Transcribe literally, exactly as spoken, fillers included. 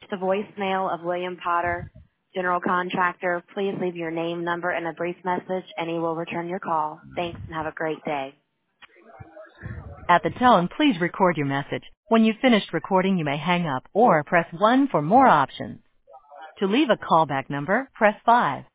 the voicemail of William Potter, General Contractor. Please leave your name, number, and a brief message, and he will return your call. Thanks, and have a great day. At the tone, please record your message. When you've finished recording, you may hang up or press one for more options. To leave a callback number, press five.